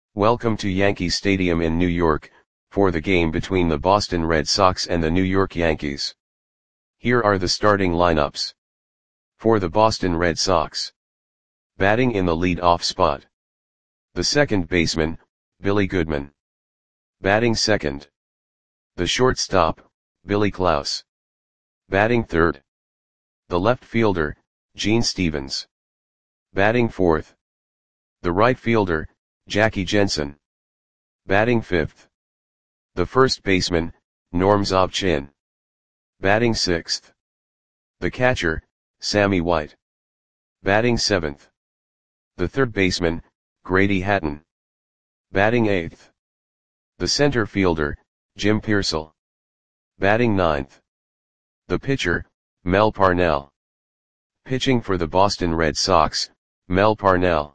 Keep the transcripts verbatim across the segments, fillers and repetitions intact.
Welcome to Yankee Stadium in New York, for the game between the Boston Red Sox and the New York Yankees. Here are the starting lineups. For the Boston Red Sox. Batting in the lead-off spot. The second baseman, Billy Goodman. Batting second. The shortstop, Billy Klaus. Batting third. The left fielder, Gene Stephens. Batting fourth. The right fielder, Jackie Jensen. Batting fifth. The first baseman, Norm Zobchin. Batting sixth. The catcher, Sammy White. Batting seventh. The third baseman, Grady Hatton. Batting eighth. The center fielder, Jim Piersall. Batting ninth. The pitcher, Mel Parnell. Pitching for the Boston Red Sox, Mel Parnell.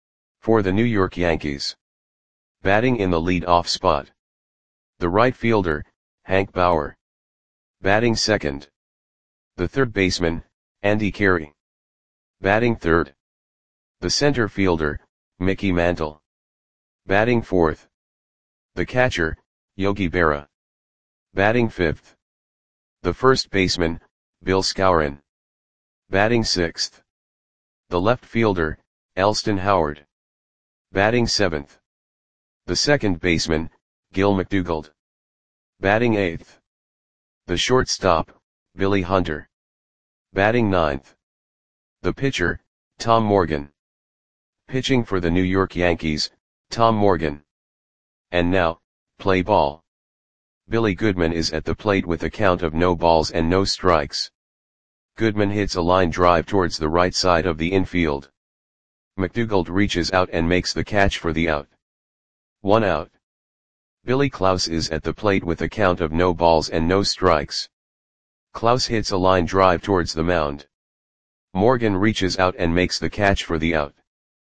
For the New York Yankees. Batting in the lead-off spot. The right fielder, Hank Bauer. Batting second. The third baseman, Andy Carey. Batting third. The center fielder, Mickey Mantle. Batting fourth. The catcher, Yogi Berra. Batting fifth. The first baseman, Bill Skowron. Batting sixth. The left fielder, Elston Howard. Batting seventh. The second baseman, Gil McDougald. Batting eighth. The shortstop, Billy Hunter. Batting ninth. The pitcher, Tom Morgan. Pitching for the New York Yankees, Tom Morgan. And now, play ball. Billy Goodman is at the plate with a count of no balls and no strikes. Goodman hits a line drive towards the right side of the infield. McDougald reaches out and makes the catch for the out. One out. Billy Klaus is at the plate with a count of no balls and no strikes. Klaus hits a line drive towards the mound. Morgan reaches out and makes the catch for the out.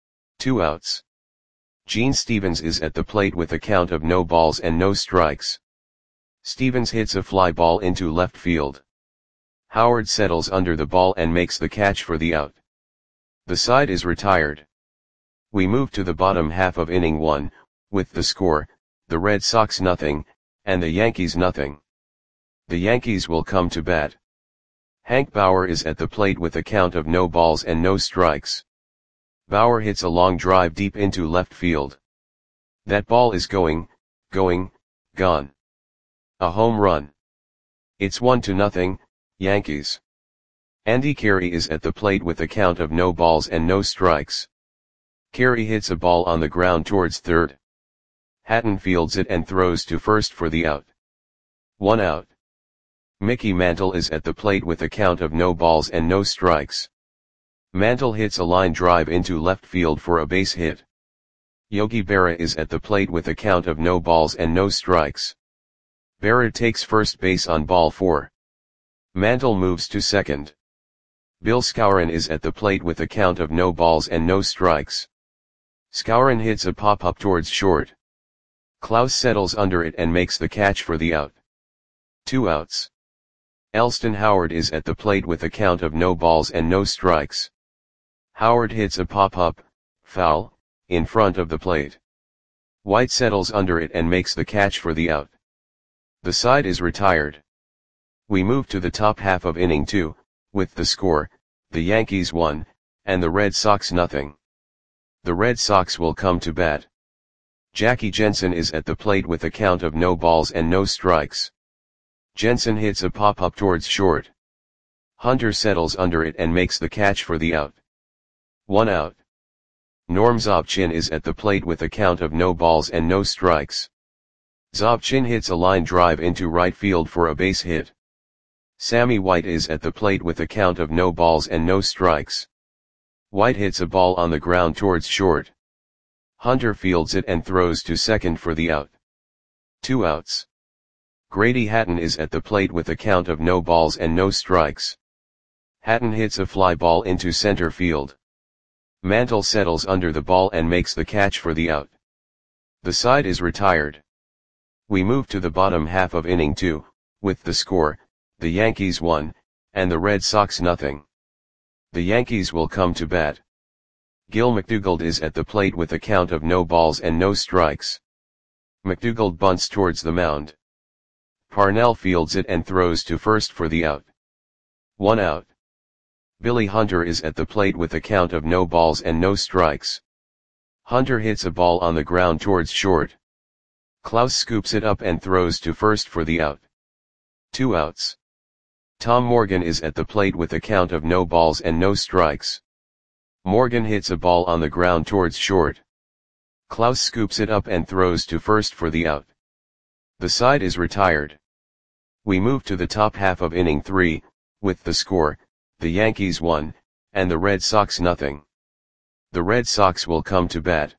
Two outs. Gene Stephens is at the plate with a count of no balls and no strikes. Stephens hits a fly ball into left field. Howard settles under the ball and makes the catch for the out. The side is retired. We move to the bottom half of inning one, with the score, the Red Sox nothing, and the Yankees nothing. The Yankees will come to bat. Hank Bauer is at the plate with a count of no balls and no strikes. Bauer hits a long drive deep into left field. That ball is going, going, gone. A home run. It's one to nothing, Yankees. Andy Carey is at the plate with a count of no balls and no strikes. Carey hits a ball on the ground towards third. Hatton fields it and throws to first for the out. One out. Mickey Mantle is at the plate with a count of no balls and no strikes. Mantle hits a line drive into left field for a base hit. Yogi Berra is at the plate with a count of no balls and no strikes. Berra takes first base on ball four. Mantle moves to second. Bill Skowron is at the plate with a count of no balls and no strikes. Skowron hits a pop-up towards short. Klaus settles under it and makes the catch for the out. Two outs. Elston Howard is at the plate with a count of no balls and no strikes. Howard hits a pop-up, foul, in front of the plate. White settles under it and makes the catch for the out. The side is retired. We move to the top half of inning two, with the score, the Yankees one, and the Red Sox nothing. The Red Sox will come to bat. Jackie Jensen is at the plate with a count of no balls and no strikes. Jensen hits a pop-up towards short. Hunter settles under it and makes the catch for the out. One out. Norm Zobchin is at the plate with a count of no balls and no strikes. Zobchin hits a line drive into right field for a base hit. Sammy White is at the plate with a count of no balls and no strikes. White hits a ball on the ground towards short. Hunter fields it and throws to second for the out. Two outs. Grady Hatton is at the plate with a count of no balls and no strikes. Hatton hits a fly ball into center field. Mantle settles under the ball and makes the catch for the out. The side is retired. We move to the bottom half of inning two, with the score, the Yankees one, and the Red Sox nothing. The Yankees will come to bat. Gil McDougald is at the plate with a count of no balls and no strikes. McDougald bunts towards the mound. Parnell fields it and throws to first for the out. One out. Billy Hunter is at the plate with a count of no balls and no strikes. Hunter hits a ball on the ground towards short. Klaus scoops it up and throws to first for the out. Two outs. Tom Morgan is at the plate with a count of no balls and no strikes. Morgan hits a ball on the ground towards short. Klaus scoops it up and throws to first for the out. The side is retired. We move to the top half of inning three, with the score, the Yankees one, and the Red Sox nothing. The Red Sox will come to bat.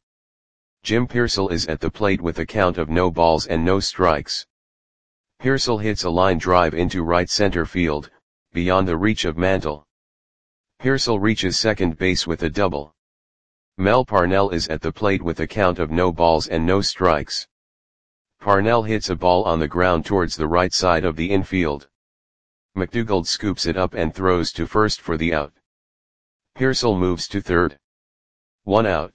Jim Piersall is at the plate with a count of no balls and no strikes. Piersall hits a line drive into right center field, beyond the reach of Mantle. Piersall reaches second base with a double. Mel Parnell is at the plate with a count of no balls and no strikes. Parnell hits a ball on the ground towards the right side of the infield. McDougald scoops it up and throws to first for the out. Piersall moves to third. One out.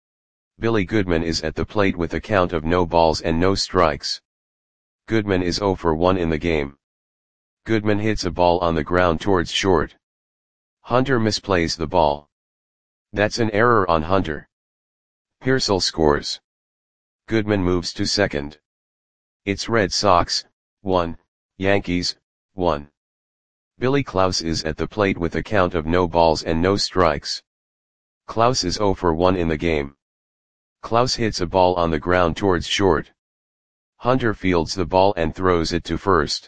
Billy Goodman is at the plate with a count of no balls and no strikes. Goodman is oh for one in the game. Goodman hits a ball on the ground towards short. Hunter misplays the ball. That's an error on Hunter. Piersall scores. Goodman moves to second. It's Red Sox, one, Yankees, one. Billy Klaus is at the plate with a count of no balls and no strikes. Klaus is oh for one in the game. Klaus hits a ball on the ground towards short. Hunter fields the ball and throws it to first.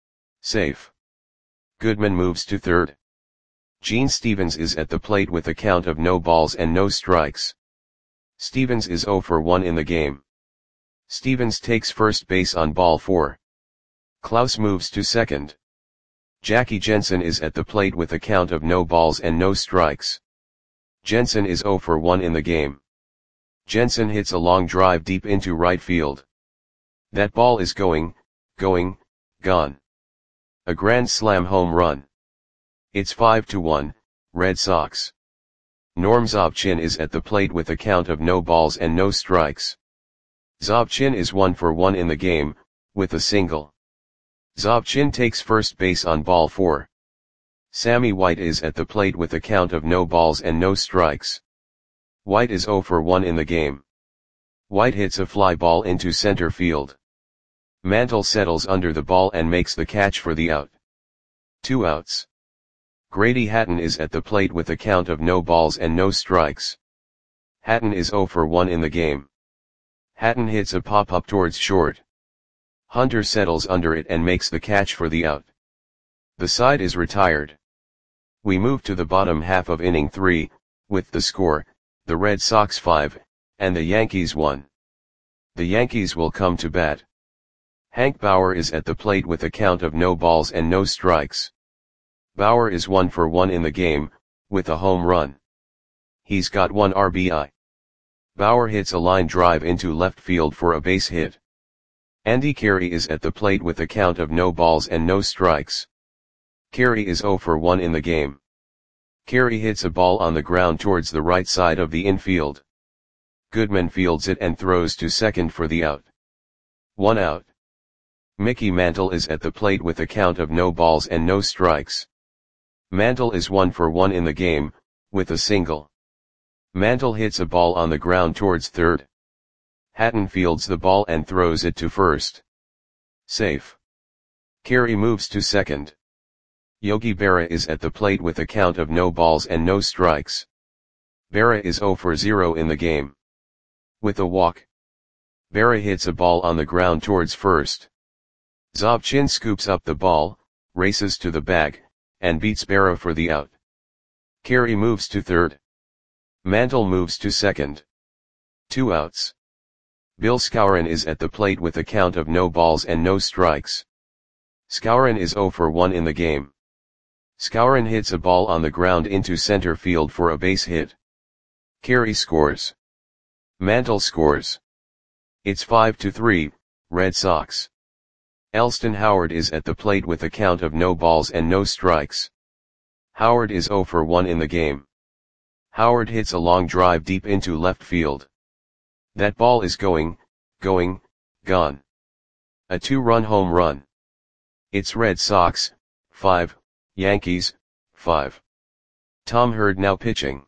Safe. Goodman moves to third. Gene Stevens is at the plate with a count of no balls and no strikes. Stevens is oh for one in the game. Stevens takes first base on ball four. Klaus moves to second. Jackie Jensen is at the plate with a count of no balls and no strikes. Jensen is oh for one in the game. Jensen hits a long drive deep into right field. That ball is going, going, gone. A grand slam home run. It's five to one, Red Sox. Norm Zobchin is at the plate with a count of no balls and no strikes. Zobchin is one for one in the game, with a single. Zobchin takes first base on ball four. Sammy White is at the plate with a count of no balls and no strikes. White is oh for one in the game. White hits a fly ball into center field. Mantle settles under the ball and makes the catch for the out. Two outs. Grady Hatton is at the plate with a count of no balls and no strikes. Hatton is oh for one in the game. Hatton hits a pop-up towards short. Hunter settles under it and makes the catch for the out. The side is retired. We move to the bottom half of inning three, with the score, the Red Sox five, and the Yankees one. The Yankees will come to bat. Hank Bauer is at the plate with a count of no balls and no strikes. Bauer is one for one in the game, with a home run. He's got one R B I. Bauer hits a line drive into left field for a base hit. Andy Carey is at the plate with a count of no balls and no strikes. Carey is oh for one in the game. Carey hits a ball on the ground towards the right side of the infield. Goodman fields it and throws to second for the out. One out. Mickey Mantle is at the plate with a count of no balls and no strikes. Mantle is one for one in the game, with a single. Mantle hits a ball on the ground towards third. Hatton fields the ball and throws it to first. Safe. Carey moves to second. Yogi Berra is at the plate with a count of no balls and no strikes. Berra is oh for zero in the game. With a walk. Berra hits a ball on the ground towards first. Zobchin scoops up the ball, races to the bag, and beats Berra for the out. Carey moves to third. Mantle moves to second. Two outs. Bill Skowron is at the plate with a count of no balls and no strikes. Skowron is oh for one in the game. Skowron hits a ball on the ground into center field for a base hit. Carey scores. Mantle scores. It's five to three, Red Sox. Elston Howard is at the plate with a count of no balls and no strikes. Howard is oh for one in the game. Howard hits a long drive deep into left field. That ball is going, going, gone. A two-run home run. It's Red Sox, five, Yankees, five. Tom Hurd now pitching.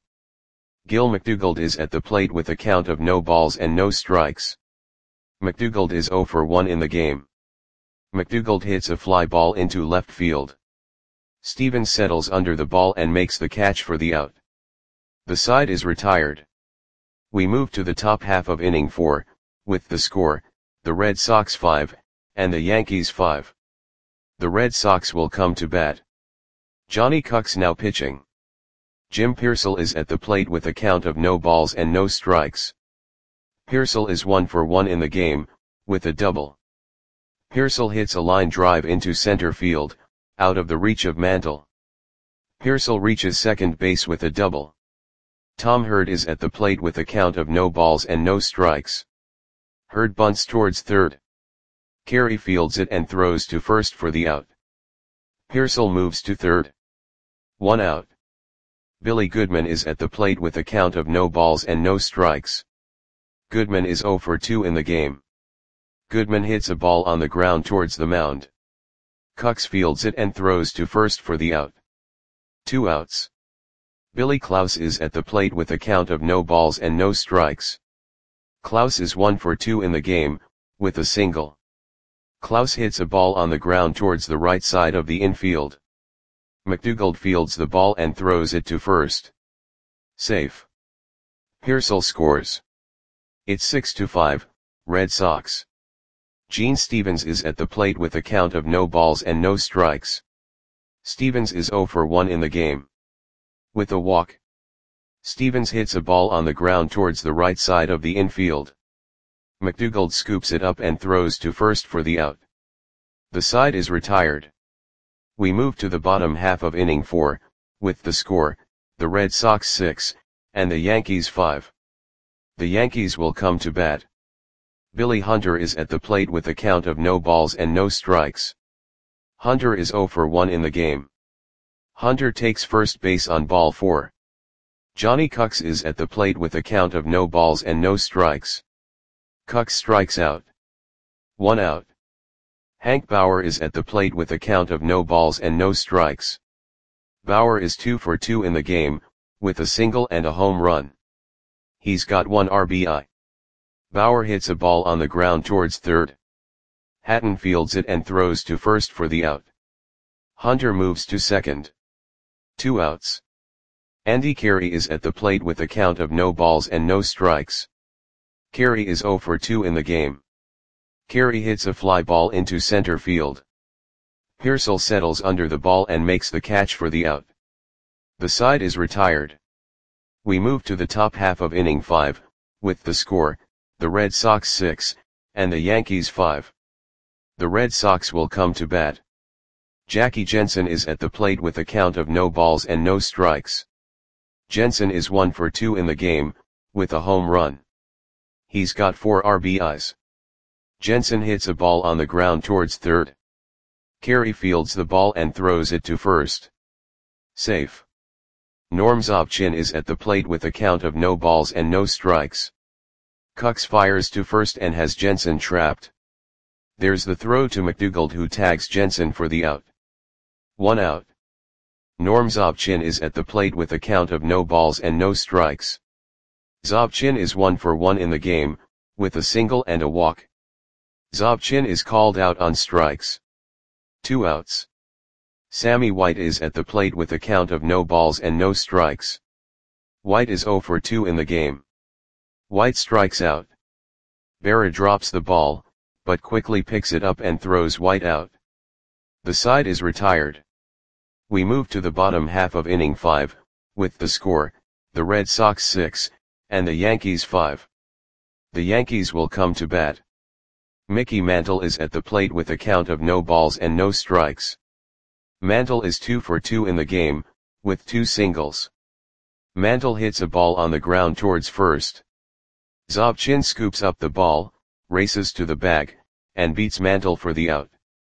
Gil McDougald is at the plate with a count of no balls and no strikes. McDougald is oh for one in the game. McDougald hits a fly ball into left field. Stevens settles under the ball and makes the catch for the out. The side is retired. We move to the top half of inning four, with the score, the Red Sox five, and the Yankees five. The Red Sox will come to bat. Johnny Cucks now pitching. Jim Piersall is at the plate with a count of no balls and no strikes. Piersall is one for one in the game, with a double. Piersall hits a line drive into center field, out of the reach of Mantle. Piersall reaches second base with a double. Tom Hurd is at the plate with a count of no balls and no strikes. Hurd bunts towards third. Carey fields it and throws to first for the out. Piersall moves to third. One out. Billy Goodman is at the plate with a count of no balls and no strikes. Goodman is oh for two in the game. Goodman hits a ball on the ground towards the mound. Cucks fields it and throws to first for the out. Two outs. Billy Klaus is at the plate with a count of no balls and no strikes. Klaus is one for two in the game, with a single. Klaus hits a ball on the ground towards the right side of the infield. McDougald fields the ball and throws it to first. Safe. Piersall scores. It's six to five, Red Sox. Gene Stevens is at the plate with a count of no balls and no strikes. Stevens is oh for one in the game. With a walk. Stevens hits a ball on the ground towards the right side of the infield. McDougald scoops it up and throws to first for the out. The side is retired. We move to the bottom half of inning four, with the score, the Red Sox six, and the Yankees five. The Yankees will come to bat. Billy Hunter is at the plate with a count of no balls and no strikes. Hunter is oh for one in the game. Hunter takes first base on ball four. Johnny Cucks is at the plate with a count of no balls and no strikes. Cucks strikes out. One out. Hank Bauer is at the plate with a count of no balls and no strikes. Bauer is two for two in the game, with a single and a home run. He's got one R B I. Bauer hits a ball on the ground towards third. Hatton fields it and throws to first for the out. Hunter moves to second. Two outs. Andy Carey is at the plate with a count of no balls and no strikes. Carey is oh for two in the game. Carey hits a fly ball into center field. Piersall settles under the ball and makes the catch for the out. The side is retired. We move to the top half of inning five, with the score, the Red Sox six, and the Yankees five. The Red Sox will come to bat. Jackie Jensen is at the plate with a count of no balls and no strikes. Jensen is one for two in the game, with a home run. He's got four R B Is. Jensen hits a ball on the ground towards third. Carey fields the ball and throws it to first. Safe. Norm Zobchin is at the plate with a count of no balls and no strikes. Cucks fires to first and has Jensen trapped. There's the throw to McDougald, who tags Jensen for the out. One out. Norm Zobchin is at the plate with a count of no balls and no strikes. Zobchin is one for one in the game, with a single and a walk. Zobchin is called out on strikes. Two outs. Sammy White is at the plate with a count of no balls and no strikes. White is oh for two in the game. White strikes out. Berra drops the ball, but quickly picks it up and throws White out. The side is retired. We move to the bottom half of inning five, with the score, the Red Sox six, and the Yankees five. The Yankees will come to bat. Mickey Mantle is at the plate with a count of no balls and no strikes. Mantle is two for two in the game, with two singles. Mantle hits a ball on the ground towards first. Zobchin scoops up the ball, races to the bag, and beats Mantle for the out.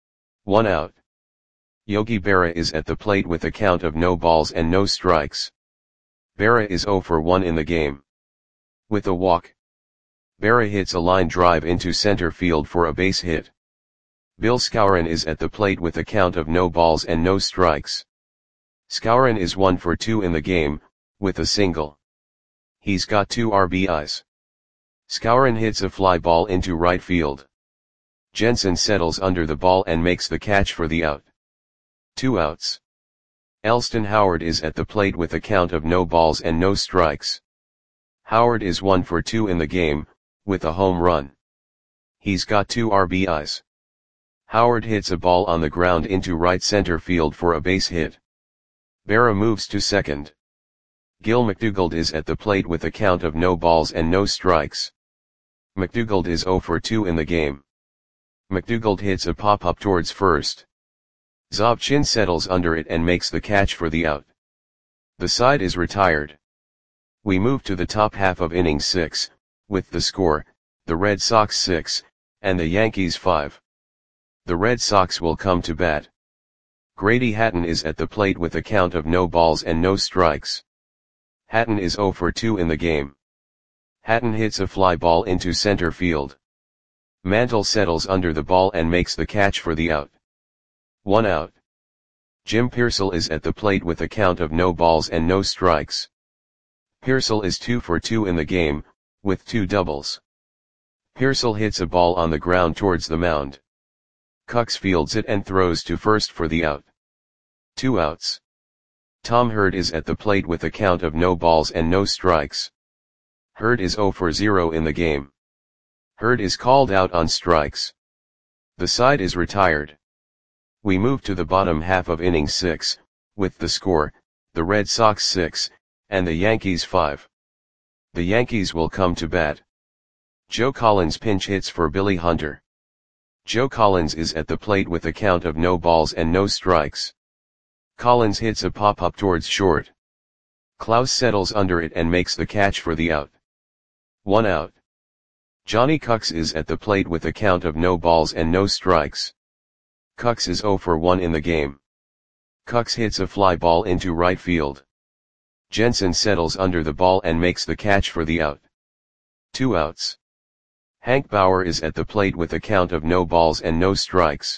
One out. Yogi Berra is at the plate with a count of no balls and no strikes. Berra is zero for one in the game. With a walk, Berra hits a line drive into center field for a base hit. Bill Skowron is at the plate with a count of no balls and no strikes. Skowron is one for two in the game, with a single. He's got two R B Is. Skowron hits a fly ball into right field. Jensen settles under the ball and makes the catch for the out. Two outs. Elston Howard is at the plate with a count of no balls and no strikes. Howard is one for two in the game, with a home run. He's got two R B Is. Howard hits a ball on the ground into right center field for a base hit. Berra moves to second. Gil McDougald is at the plate with a count of no balls and no strikes. McDougald is zero for two in the game. McDougald hits a pop-up towards first. Zobchin settles under it and makes the catch for the out. The side is retired. We move to the top half of inning six, with the score, the Red Sox six, and the Yankees five. The Red Sox will come to bat. Grady Hatton is at the plate with a count of no balls and no strikes. Hatton is zero for two in the game. Hatton hits a fly ball into center field. Mantle settles under the ball and makes the catch for the out. One out. Jim Pearsall is at the plate with a count of no balls and no strikes. Pearsall is two for two in the game, with two doubles. Pearsall hits a ball on the ground towards the mound. Kux fields it and throws to first for the out. Two outs. Tom Hurd is at the plate with a count of no balls and no strikes. Hurd is zero for zero in the game. Hurd is called out on strikes. The side is retired. We move to the bottom half of inning six, with the score, the Red Sox six, and the Yankees five. The Yankees will come to bat. Joe Collins pinch hits for Billy Hunter. Joe Collins is at the plate with a count of no balls and no strikes. Collins hits a pop-up towards short. Klaus settles under it and makes the catch for the out. One out. Johnny Kux is at the plate with a count of no balls and no strikes. Kux is zero for one in the game. Kux hits a fly ball into right field. Jensen settles under the ball and makes the catch for the out. Two outs. Hank Bauer is at the plate with a count of no balls and no strikes.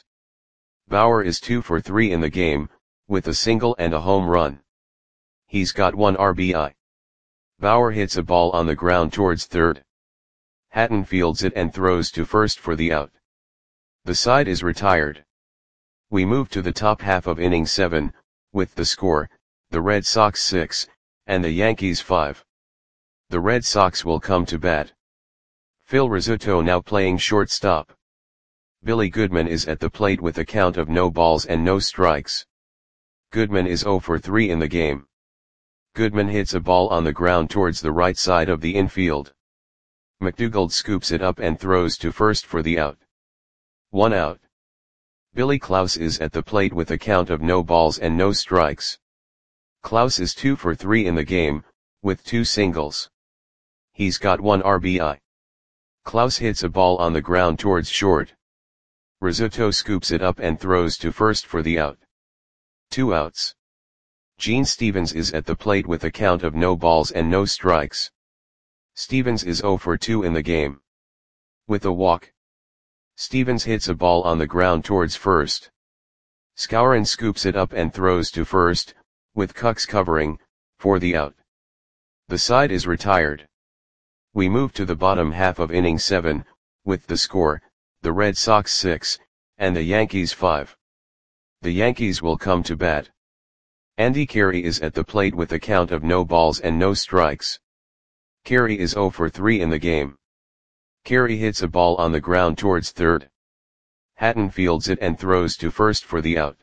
Bauer is two for three in the game, with a single and a home run. He's got one R B I. Bauer hits a ball on the ground towards third. Hatton fields it and throws to first for the out. The side is retired. We move to the top half of inning seven, with the score, the Red Sox six, and the Yankees five. The Red Sox will come to bat. Phil Rizzuto now playing shortstop. Billy Goodman is at the plate with a count of no balls and no strikes. Goodman is zero for three in the game. Goodman hits a ball on the ground towards the right side of the infield. McDougald scoops it up and throws to first for the out. One out. Billy Klaus is at the plate with a count of no balls and no strikes. Klaus is two for three in the game, with two singles. He's got one R B I. Klaus hits a ball on the ground towards short. Rizzuto scoops it up and throws to first for the out. Two outs. Gene Stevens is at the plate with a count of no balls and no strikes. Stevens is zero for two in the game. With a walk, Stevens hits a ball on the ground towards first. Skowron scoops it up and throws to first, with Kux covering, for the out. The side is retired. We move to the bottom half of inning seven, with the score, the Red Sox six, and the Yankees five. The Yankees will come to bat. Andy Carey is at the plate with a count of no balls and no strikes. Carey is zero for three in the game. Carey hits a ball on the ground towards third. Hatton fields it and throws to first for the out.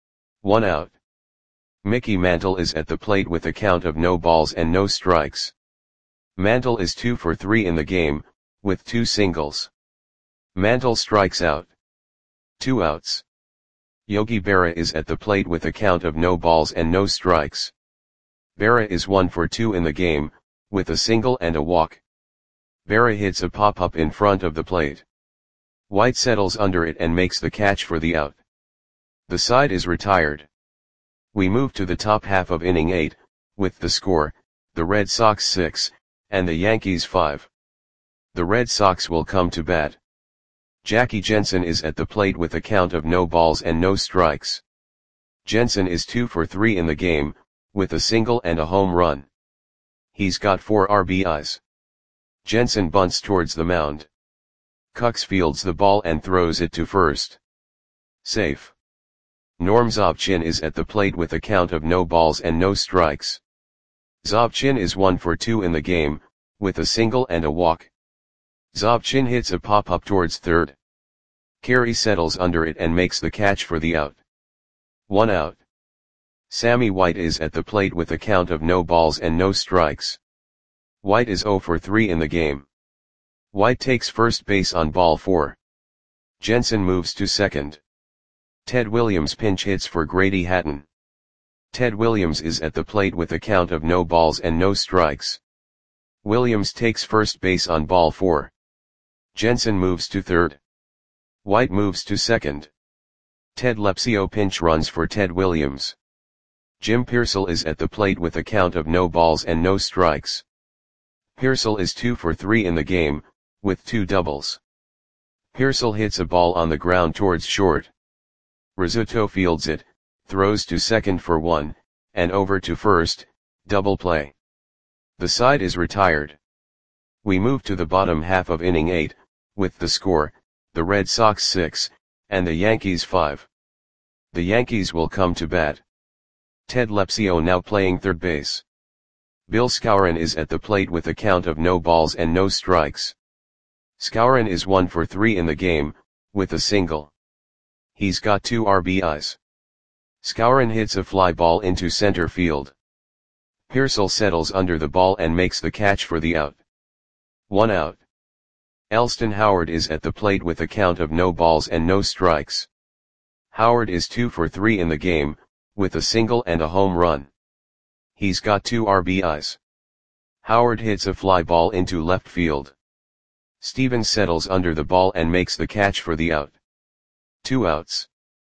One out. Mickey Mantle is at the plate with a count of no balls and no strikes. Mantle is two for three in the game, with two singles. Mantle strikes out. Two outs. Yogi Berra is at the plate with a count of no balls and no strikes. Berra is one for two in the game, with a single and a walk. Berra hits a pop-up in front of the plate. White settles under it and makes the catch for the out. The side is retired. We move to the top half of inning eight, with the score, the Red Sox six, and the Yankees five. The Red Sox will come to bat. Jackie Jensen is at the plate with a count of no balls and no strikes. Jensen is two for three in the game, with a single and a home run. He's got four R B Is. Jensen bunts towards the mound. Kux fields the ball and throws it to first. Safe. Norm Zobchin is at the plate with a count of no balls and no strikes. Zobchin is one for two in the game, with a single and a walk. Zobchin hits a pop-up towards third. Carey settles under it and makes the catch for the out. One out. Sammy White is at the plate with a count of no balls and no strikes. White is zero for three in the game. White takes first base on ball four. Jensen moves to second. Ted Williams pinch hits for Grady Hatton. Ted Williams is at the plate with a count of no balls and no strikes. Williams takes first base on ball four. Jensen moves to third. White moves to second. Ted Lepsio pinch runs for Ted Williams. Jim Pearsall is at the plate with a count of no balls and no strikes. Pearsall is two for three in the game, with two doubles. Pearsall hits a ball on the ground towards short. Rizzuto fields it, throws to second for one, and over to first, double play. The side is retired. We move to the bottom half of inning eight, with the score, the Red Sox six, and the Yankees five. The Yankees will come to bat. Ted Lepsio now playing third base. Bill Skowron is at the plate with a count of no balls and no strikes. Skowron is one for three in the game, with a single. He's got two R B Is. Skowron hits a fly ball into center field. Pearsall settles under the ball and makes the catch for the out. One out. Elston Howard is at the plate with a count of no balls and no strikes. Howard is two for three in the game, with a single and a home run. He's got two R B Is. Howard hits a fly ball into left field. Stevens settles under the ball and makes the catch for the out. Two outs.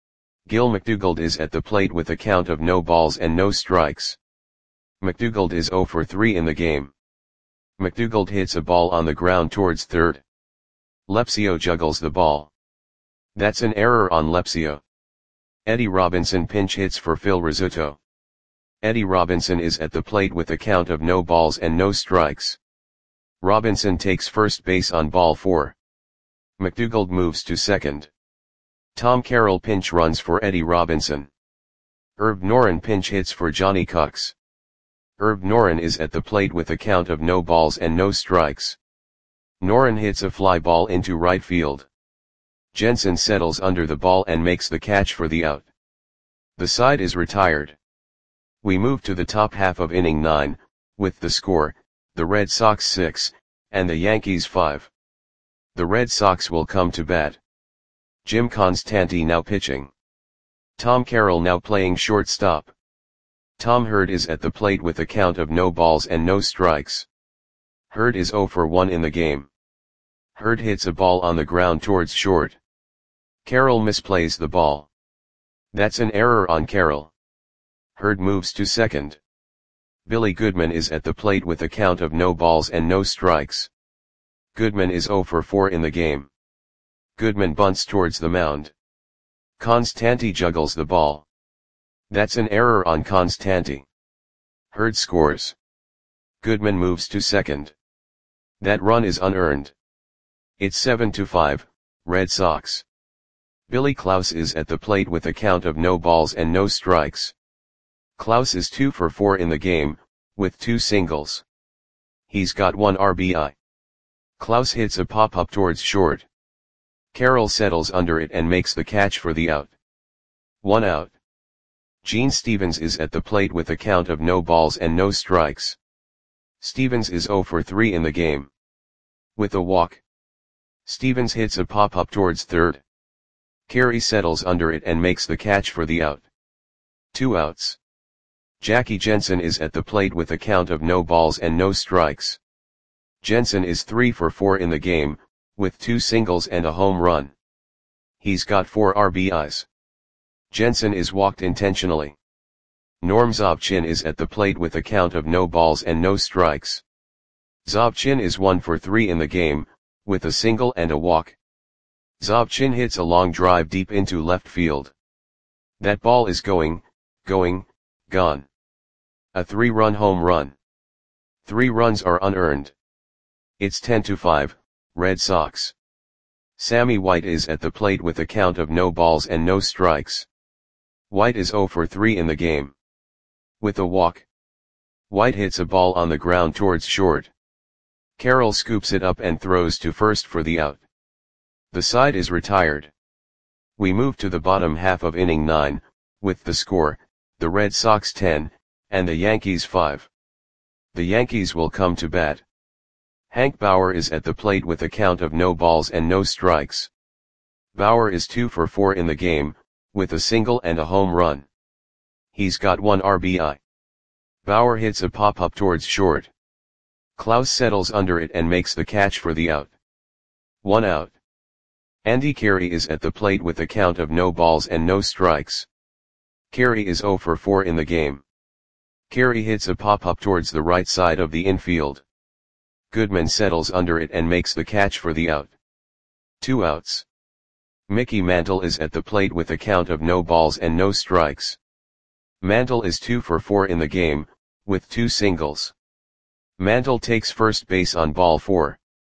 Gil McDougald is at the plate with a count of no balls and no strikes. McDougald is zero for three in the game. McDougald hits a ball on the ground towards third. Lepsio juggles the ball. That's an error on Lepsio. Eddie Robinson pinch hits for Phil Rizzuto. Eddie Robinson is at the plate with a count of no balls and no strikes. Robinson takes first base on ball four. McDougald moves to second. Tom Carroll pinch runs for Eddie Robinson. Herb Noren pinch hits for Johnny Kux. Herb Noren is at the plate with a count of no balls and no strikes. Noren hits a fly ball into right field. Jensen settles under the ball and makes the catch for the out. The side is retired. We move to the top half of inning nine, with the score, the Red Sox six, and the Yankees five. The Red Sox will come to bat. Jim Constanti now pitching. Tom Carroll now playing shortstop. Tom Hurd is at the plate with a count of no balls and no strikes. Hurd is zero for one in the game. Hurd hits a ball on the ground towards short. Carroll misplays the ball. That's an error on Carroll. Hurd moves to second. Billy Goodman is at the plate with a count of no balls and no strikes. Goodman is zero for four in the game. Goodman bunts towards the mound. Constanti juggles the ball. That's an error on Constanti. Hurd scores. Goodman moves to second. That run is unearned. It's seven to five, Red Sox. Billy Klaus is at the plate with a count of no balls and no strikes. Klaus is two for four in the game, with two singles. He's got one R B I. Klaus hits a pop-up towards short. Carroll settles under it and makes the catch for the out. One out. Gene Stevens is at the plate with a count of no balls and no strikes. Stevens is zero for three in the game. With a walk. Stevens hits a pop-up towards third. Carey settles under it and makes the catch for the out. Two outs. Jackie Jensen is at the plate with a count of no balls and no strikes. Jensen is three for four in the game, with two singles and a home run. He's got four R B Is. Jensen is walked intentionally. Norm Zobchin is at the plate with a count of no balls and no strikes. Zobchin is one for three in the game, with a single and a walk. Zobchin hits a long drive deep into left field. That ball is going, going, gone. A three-run home run. Three runs are unearned. It's ten to five, Red Sox. Sammy White is at the plate with a count of no balls and no strikes. White is zero for three in the game. With a walk. White hits a ball on the ground towards short. Carroll scoops it up and throws to first for the out. The side is retired. We move to the bottom half of inning nine, with the score, the Red Sox ten, and the Yankees five. The Yankees will come to bat. Hank Bauer is at the plate with a count of no balls and no strikes. Bauer is two for four in the game, with a single and a home run. He's got one R B I. Bauer hits a pop-up towards short. Klaus settles under it and makes the catch for the out. One out. Andy Carey is at the plate with a count of no balls and no strikes. Carey is zero for four in the game. Carey hits a pop-up towards the right side of the infield. Goodman settles under it and makes the catch for the out. Two outs. Mickey Mantle is at the plate with a count of no balls and no strikes. Mantle is two for four in the game, with two singles. Mantle takes first base on ball four.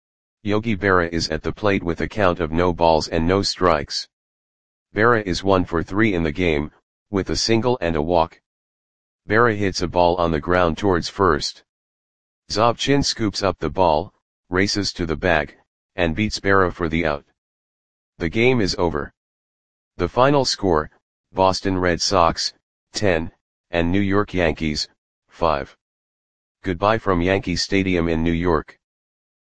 Yogi Berra is at the plate with a count of no balls and no strikes. Berra is one for three in the game, with a single and a walk. Berra hits a ball on the ground towards first. Zobchin scoops up the ball, races to the bag, and beats Berra for the out. The game is over. The final score, Boston Red Sox, ten, and New York Yankees, five. Goodbye from Yankee Stadium in New York.